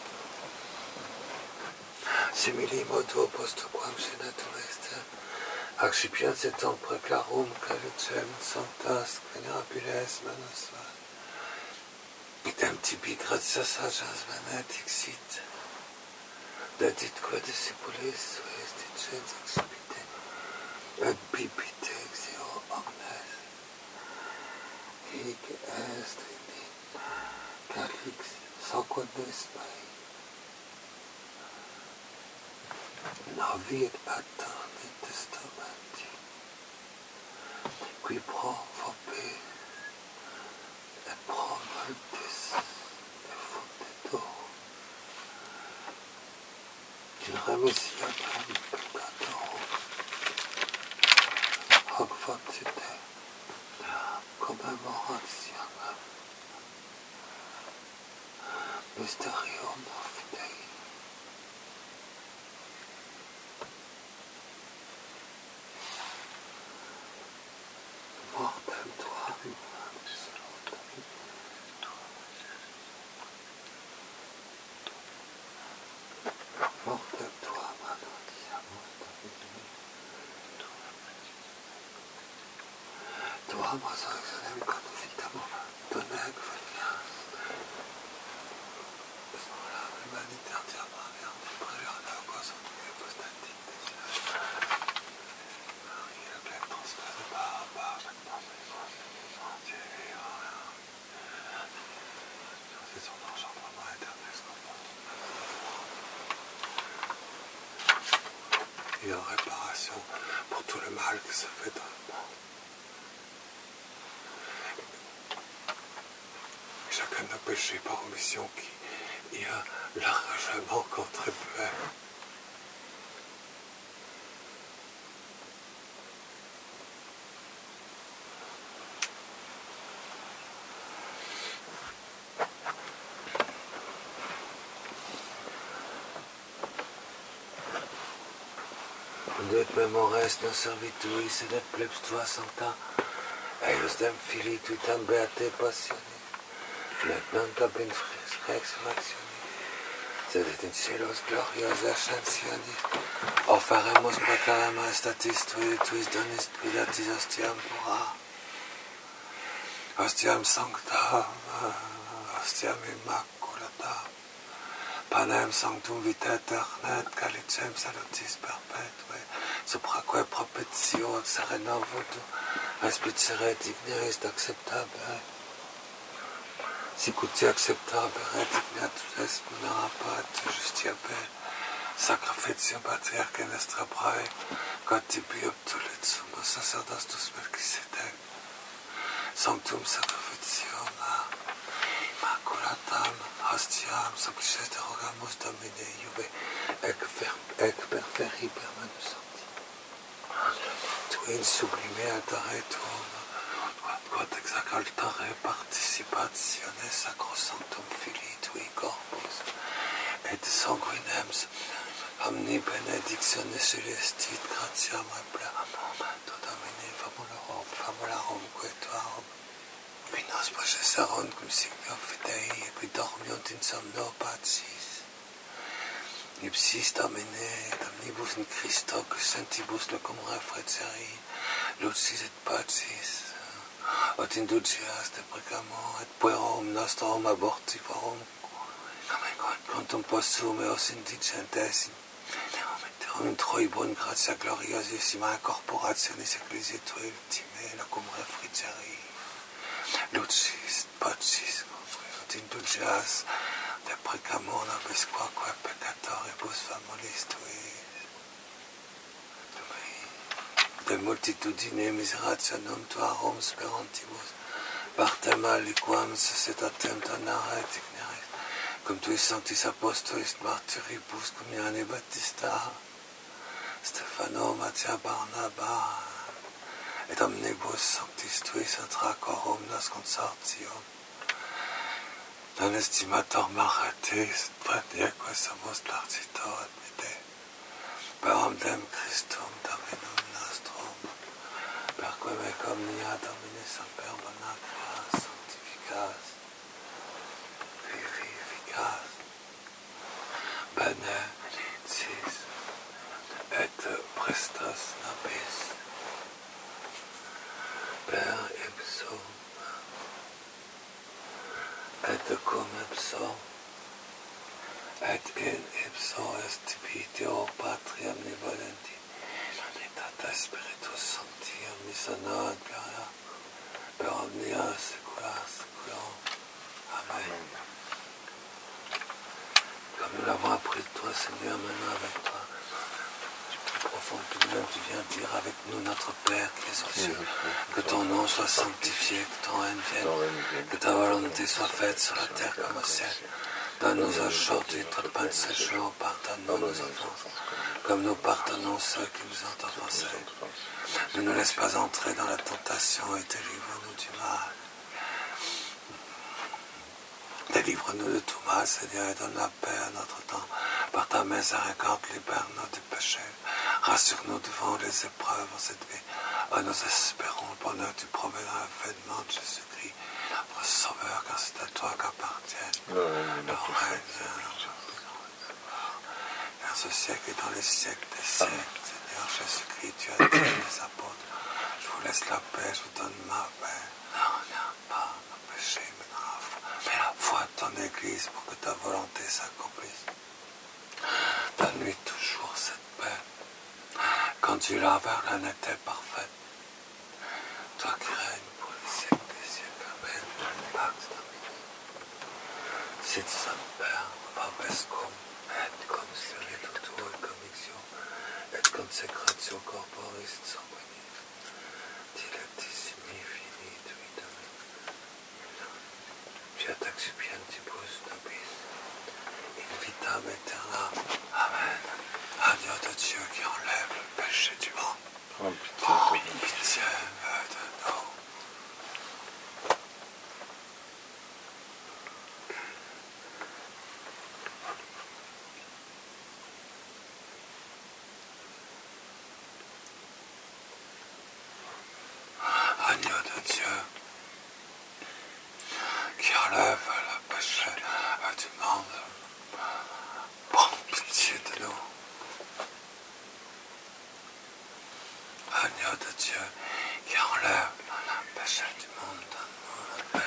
simili modo post quam senatum est Accipienset preclarum calicem sanctas venerabiles manasva. Idem tibi gratias agens benedixit. Dedit quae discipulis sues dicens accipite. Et bibite exio omnes. Hic est in calix sacundis mei. Navit aeterni testamenti. Qui pro fobe et pro multis effunditur. In remissionem peccatorum. Hoc facite commemorationem mysterium fidei. Mortem tuam tuam resurrectionem confitam donec venias. Sola humanité entièrement viande brûlant la cause en tout hypostatique des cieux. Marie, le glaive transpercé par chaque pensée, entier et rien. C'est son engendrement éternel, ce qu'on pense. Et en réparation pour tout le mal qui se fait dans le monde. Chacun n'a péché par omission qui y a largement contribué. Et memores non servituis et et plebs tua sancta, eius dem filii tuitam beate passione, et non cabin resurrectione, sed et in celos glorios ascensioni, offeremus peccae maestatis tuis donis pilatis hostiam pura, hostiam sancta, hostiam immaculata, panem sanctum vitae aeterna et calicem salutis perpetue, supraque propitio sereno voto, aspicere digneris d'acceptabere, sic ut acceptabere dignatus est munerabat justiabe, sacrificium patriarche nestra prae, quod tibi obtulit sumus sacerdotus Melchisedec, sanctum sacrificium immaculatam hostiam supplices derogamus Domine iube ec perferi per manus sancti. Tu in sublime altare tuum, quod ex ac altare participatione sacrosanctum filii tui corpus, et sanguinem omni benedictione celestit gratiam repleramum, tu Domine famularum quetuarum, qui nos processarunt cum signo fidei, et qui dormiunt in somno pacis. Ipsis Domine, et omnibus in Christo, que sentibus locum refrigeri, lucis et pacis, ut inducias de precamur, et puerum nostrum abortivorum, quantum possum eos indigentes, in troibun gratia gloriosissima corporationis ecclesiae tuae ultimae, locum refrigeri, lucis, pacis, ut inducias de precamur nobis quoque peccatoribus famulis tuis. De multitudine miserationum tuarum sperantibus, partem aliquam societatem donare digneris, cum tuis sanctis apostolis martyribus, cum Ioanne Baptista, Stefano, Matthias, Barnaba, et omnibus sanctis tuis intra quorum nos consortium, non estimator maratis, praeneque sumus partitor admite, per omnem Christum Dominum nostrum, per quem ec omnia Domine semper bona creas, sanctificas, vivificas, benedictis, et Christus nobis, per ipso, et cum ipso, et in ipso est Deo Patria omnivolenti, et Spiritus Sancti omniscient gloria, per omnia saecula saeculorum. Amen. Comme nous l'avons appris de toi, Seigneur, maintenant avec toi, du plus profond de nous-mêmes, tu viens dire avec nous, notre Père qui est aux cieux, que ton nom soit sanctifié, que ton règne vienne, que ta volonté soit faite sur la terre comme au ciel. Donne-nous aujourd'hui notre pain de ce jour, pardonne-nous nos offenses, comme nous pardonnons ceux qui nous ont offensés. Ne nous laisse pas entrer dans la tentation et délivre-nous du mal. Délivre-nous de tout mal, Seigneur, et donne la paix à notre temps. Par ta miséricorde, libère-nous du péché. Rassure-nous devant les épreuves en cette vie. Nous espérons le bonheur du premier avènement de Jésus-Christ, notre Sauveur, car c'est à toi qu'appartiennent le règne, vers ce siècle et dans les siècles des siècles. Seigneur Jésus-Christ, tu as dit les apôtres, je vous laisse la paix, je vous donne ma paix. Ne regarde pas nos péchés, mais la foi de ton Église pour que ta volonté s'accomplisse. Donne-lui toujours cette paix. Conduis-la vers la netteté parfaite. Toi qui règnes pour les siècles des siècles. Amen. Pax Domini. Sit semper vobiscum, et consuetutur commixio, et consecratio corporis sanguinis, dilectissimi finit vitami. Fiat expiantibus nobis, in vitam aeternam. Amen. Agneau de Dieu qui enlève le péché du monde. Pitié de nous. Agneau de Dieu qui enlève le péché du monde. Prends pitié de nous. Agneau de Dieu qui enlève le péché du monde, donne-nous la paix.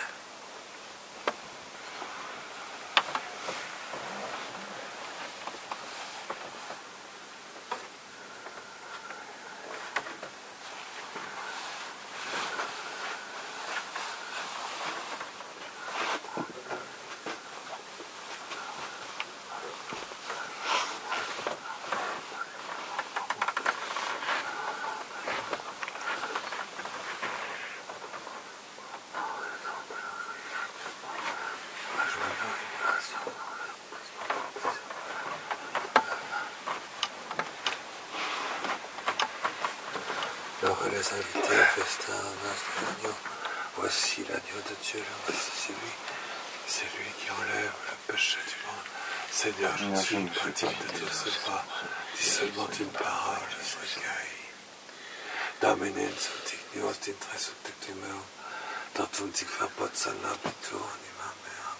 Heureux les invités au festin de l'agneau. Voici l'agneau de Dieu, voici c'est lui qui enlève le péché du monde. Seigneur, je ne suis pas digne de te recevoir. Dis seulement une parole, je serai guéri. Domine sunt ignios dintre subtectum meum, tantum sic verbot sanabitur anima meam.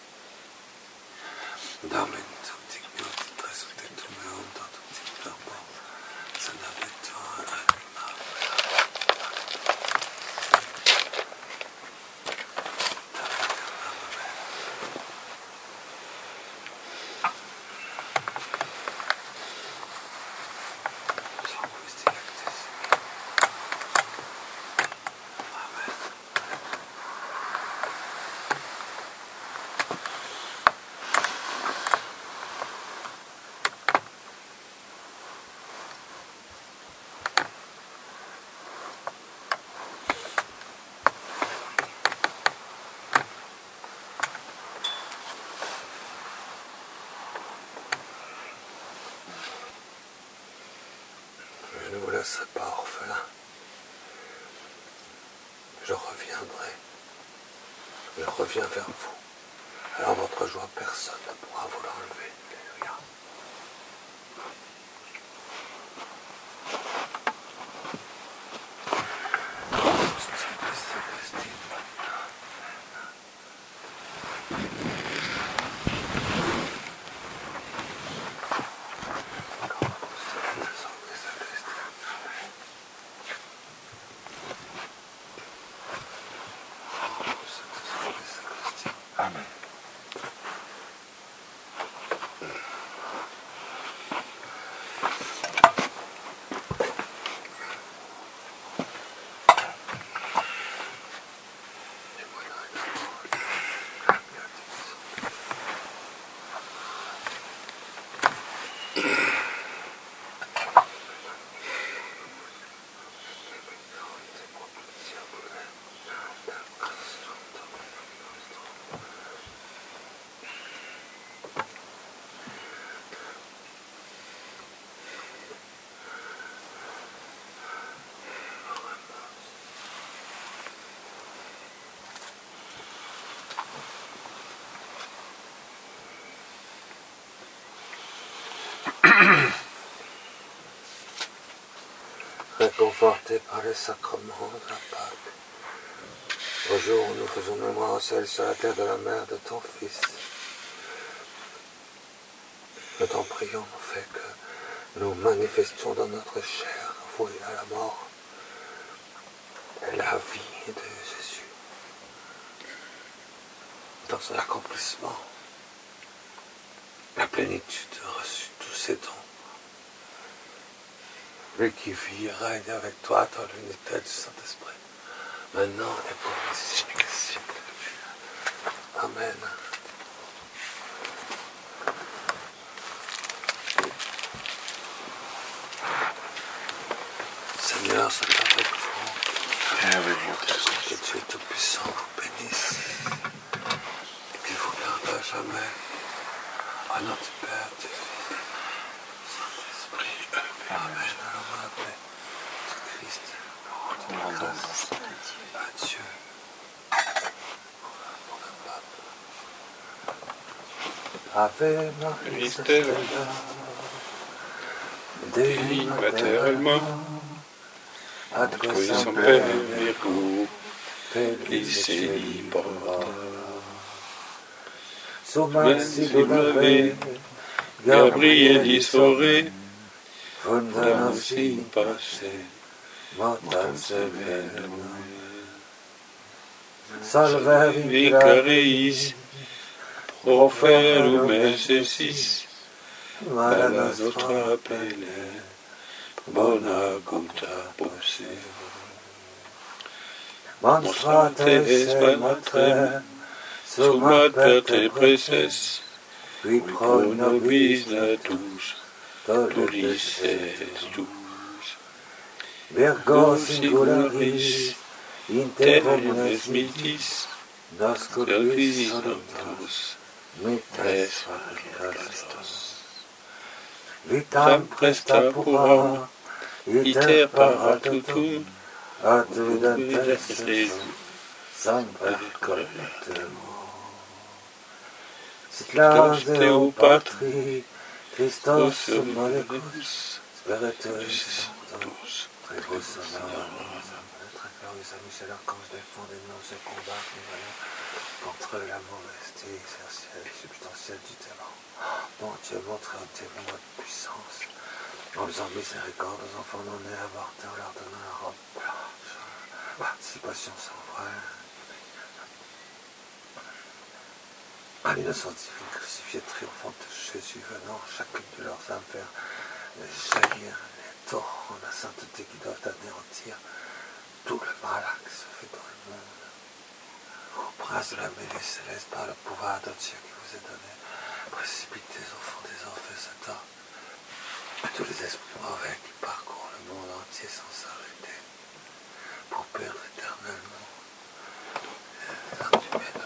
Domine sunt ignios dintre subtectum meum, tantum sic verbot sanabitur anima meam. Je ne vous laisserai pas orphelin. Je reviendrai. Je reviens vers vous. Alors votre joie, personne ne pourra vous l'enlever. Alléluia. Réconfortés par les sacrements de la Pâque, au jour où nous faisons mémoire au ciel sur la terre de la mère de ton Fils, nous t'en prions, au fait que nous manifestions dans notre chair, vouée à la mort, la vie de Jésus, dans son accomplissement, la plénitude reçue tous ses dons. Lui qui vit et règne avec toi dans l'unité du Saint-Esprit, maintenant et pour les siècles des siècles. Amen. Seigneur, soit avec vous. Et avec vous. Que Dieu Tout-Puissant vous bénisse et qu'il vous garde à jamais. À notre Père, du Fils, Saint-Esprit. Amen. Alors, la paix de Christ. Nous rendons grâce à Dieu pour le pape. Ave Maria, Mystère, Dei Mater, ad qui quem semper Virgo, Felice libera. Summa Simulave, Gabrielis ore, Damus in pace, mortem sevenum. Salve Vicareis, proferum essesis, Mala Bala nostra nostra pele, bona gutta posse. Monstrates matrem Sumat per te preces, qui pro pro nobis nobis natus, tulis estus. Virgo Singularis, singularis inter terrem omnes es mitis, nascut Servis vis sanctus sanctus, mites es Christos. vitam presta pura iter paratutum, ad videntes Jesu, semper collectemo. Sit Christos Deo Patri, Christos Christos Molecus, Spiritus Sanctus, Tribus Très glorieux Saint Michel Archange, défendez-nous ce combat que nous allons contre la mauvaiseté exercielle, substantielle du démon. Mon Dieu, montrez au démon votre puissance, en faisant miséricorde aux enfants non nés avortés, en leur donnant la robe blanche, participation sans vraies. À l'innocent divine crucifié triomphante de Jésus, venant chacune de leurs âmes faire jaillir les torrents de la sainteté qui doivent anéantir tout le mal qui se fait dans le monde. Ô prince de la mêlée céleste, par le pouvoir de Dieu qui vous est donné, précipitez au fond des enfers Satan à tous les esprits mauvais qui parcourent le monde entier sans s'arrêter pour perdre éternellement les âmes humaines.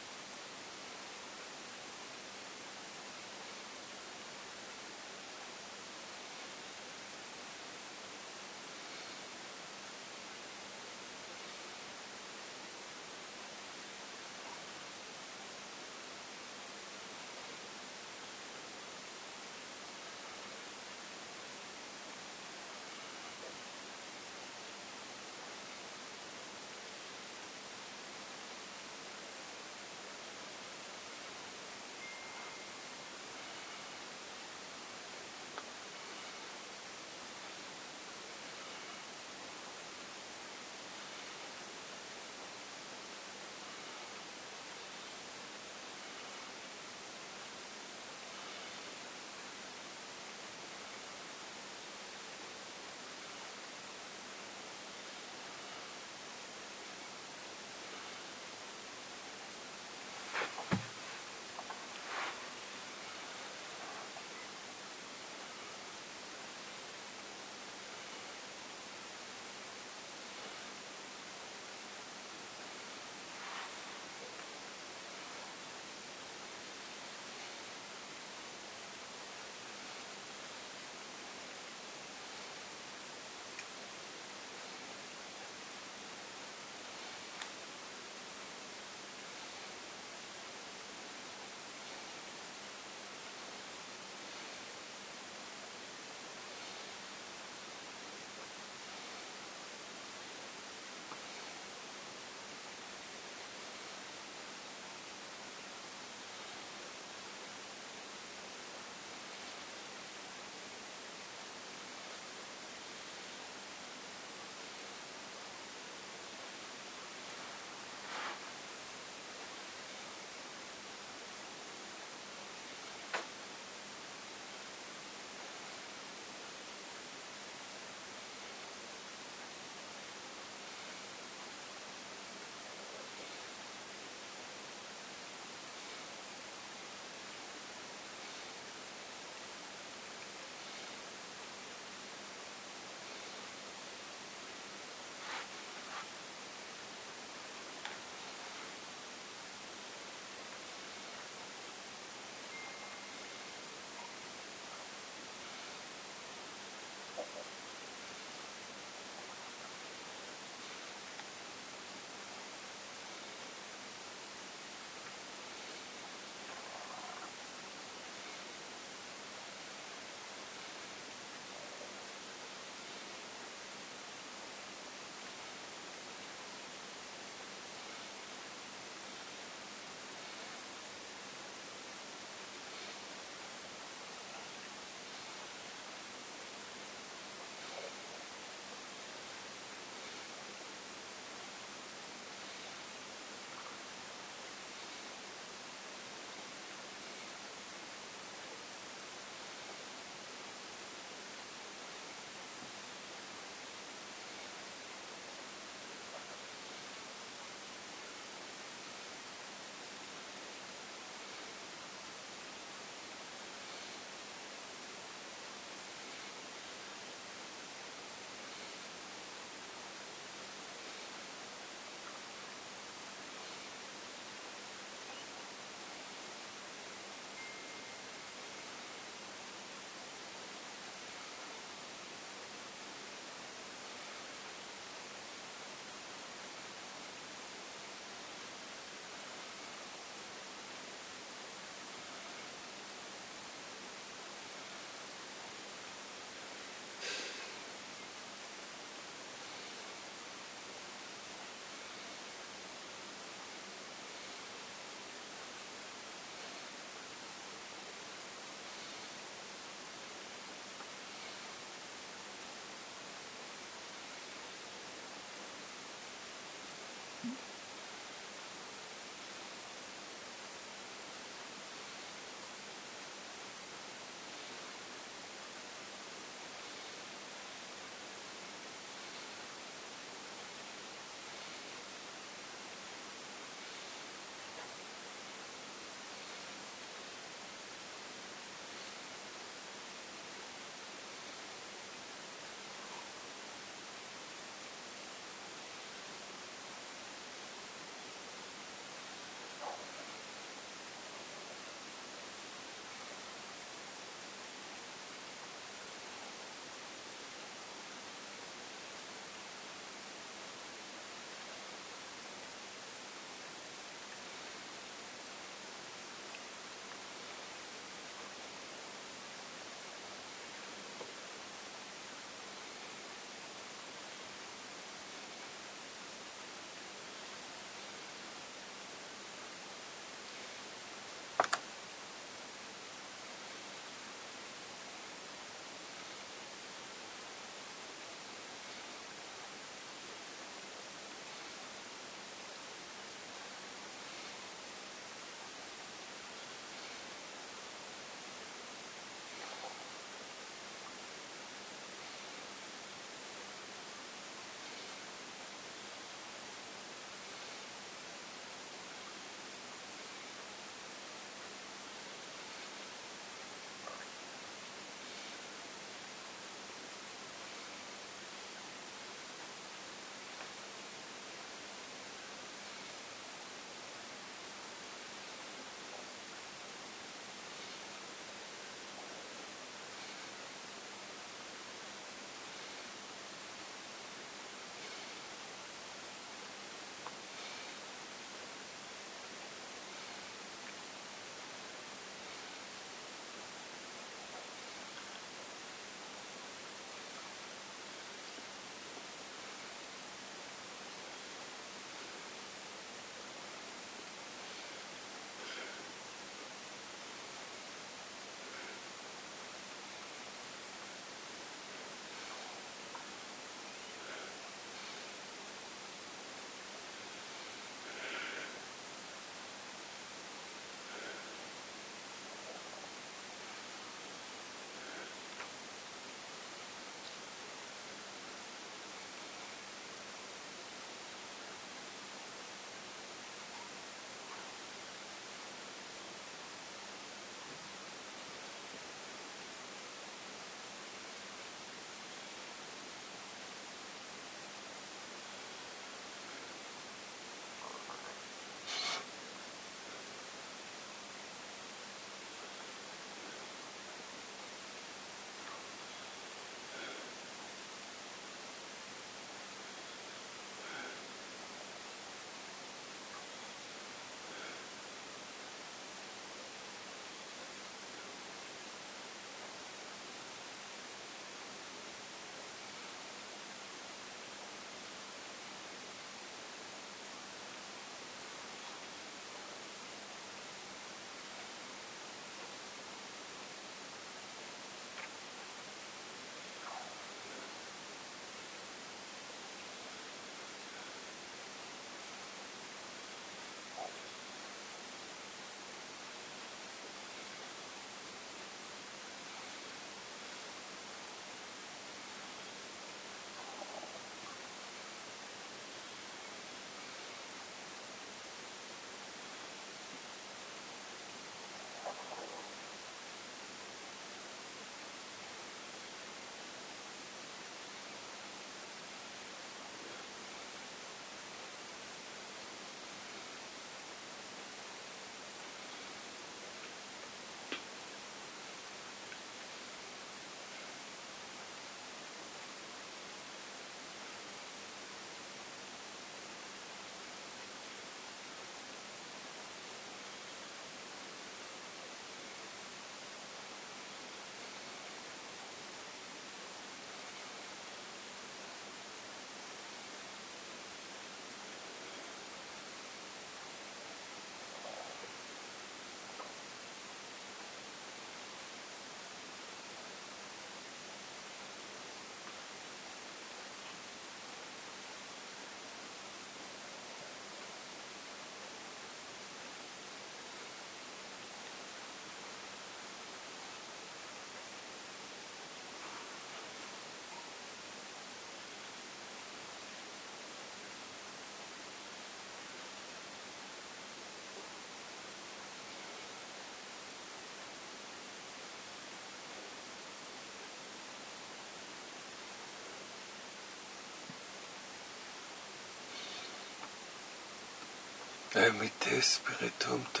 Emite spiritum tu,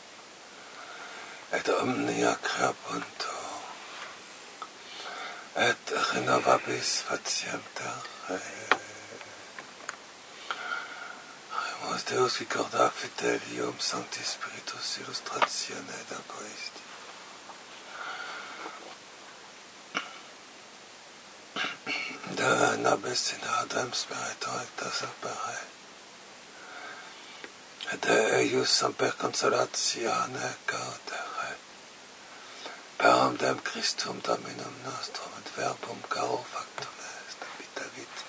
et omnia creapunto, et renovabis faciem terrae. Remus Deus vicorda fidelium Sancti Spiritus illustratione d'Apoisti. De nobis in adem spiritu ectas apere, et de eius semper consolatione caudere, per amdem Christum Dominum nostrum et verbum caro factum est, habitavit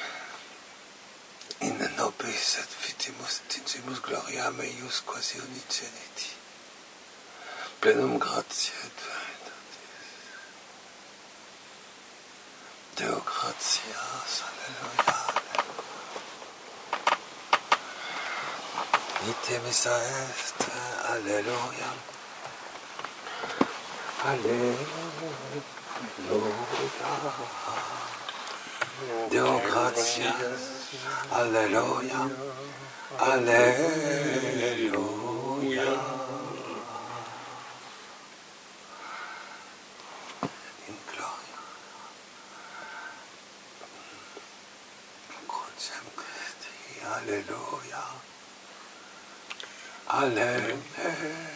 in nobis et vitimus tingimus gloriam eius quasi unigeniti, plenum gratiae et veritatis. Deo gratias, alleluia. Ite missa est, alleluia. Alleluia. Deo gratias, alleluia. Alleluia. In gloria. Crucem Christi, alleluia. Alleluia.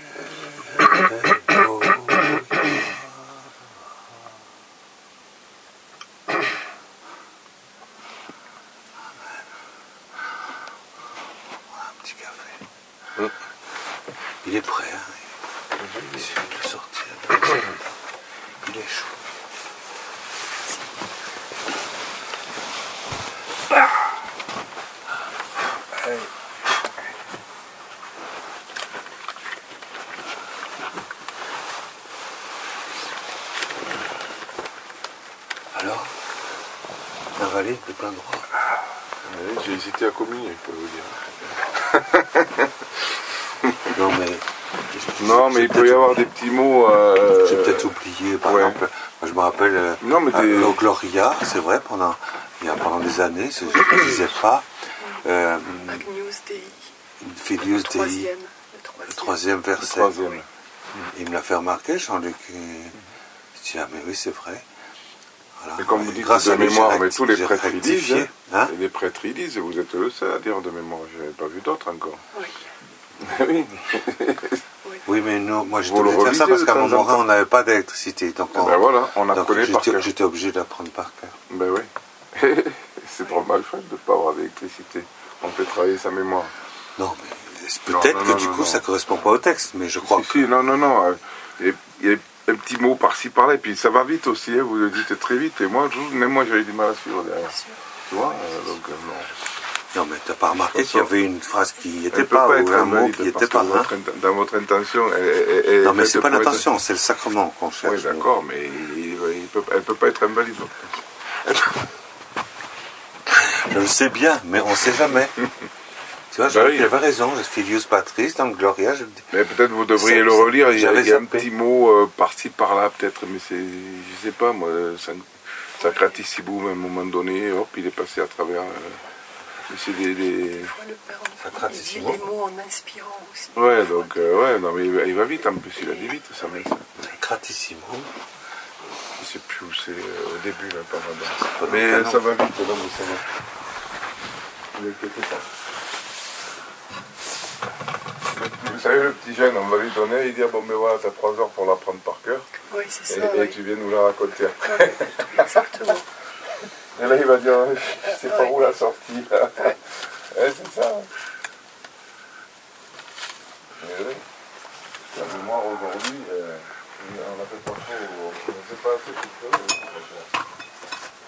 Il est prêt, hein. Il suffit de sortir. Il est chaud. Alors, invalide de plein droit. Oui, j'ai hésité à communier, je peux vous dire. Non, mais il peut y avoir des petits mots. J'ai peut-être oublié, par exemple. Moi, je me rappelle. Au Gloria, c'est vrai, pendant des années, je ne disais pas. Agnus Dei. Filius Dei. Le troisième verset. Il me l'a fait remarquer, Jean-Luc. Je dis, ah, mais oui, c'est vrai. Voilà. Et comme vous dites de mémoire, mais tous les prêtres y lisent. Hein, les prêtres y lisent, vous êtes le seul à dire de mémoire. Je n'avais pas vu d'autres encore. Oui. Oui. Oui, mais nous, moi j'étais obligé de faire ça parce qu'à Montmorin on n'avait pas d'électricité. Donc voilà, on apprenait par cœur. J'étais obligé d'apprendre par cœur. Ben oui. C'est trop mal fait de ne pas avoir d'électricité. On fait travailler sa mémoire. Non, mais peut-être que du coup ça ne correspond pas au texte, mais je crois que... non. Il y a un petit mot par-ci par-là, et puis ça va vite aussi, hein, vous le dites très vite, et moi, même moi j'avais du mal à suivre derrière. Tu vois, donc non. Non, mais tu n'as pas remarqué qu'il y avait une phrase qui n'était pas, ou un mot qui n'était pas. Dans votre intention... non, mais c'est pas l'intention, c'est le sacrement qu'on cherche. Oui, d'accord, mais elle ne peut pas être invalide. Je le sais bien, mais on ne sait jamais. Tu vois, j'avais raison, Filius Patris, dans le Gloria, je le dis. Mais peut-être vous devriez le relire, il y a un petit mot par-ci par-là, peut-être, mais c'est, je sais pas, moi, Sacratissimo, à un moment donné, hop, il est passé à travers... c'est des... Il dit les mots en inspirant aussi. Ouais, donc, non, mais il va vite, en plus, il a dit vite, ça met ça. Sacratissimo. Je sais plus où c'est, au début, là, par là. Mais ça va vite, donc, ça va. Vous inquiétez pas. Vous savez, le petit jeune, on va lui donner, il dit, bon, mais voilà, t'as 3 heures pour l'apprendre par cœur. Oui, c'est ça. Et tu viens nous la raconter après. Ouais, exactement. Et là, il va dire, je sais pas où la sortie. C'est ça. Mais oui, la mémoire aujourd'hui, on n'a fait pas trop, on ne sait pas assez tout ça.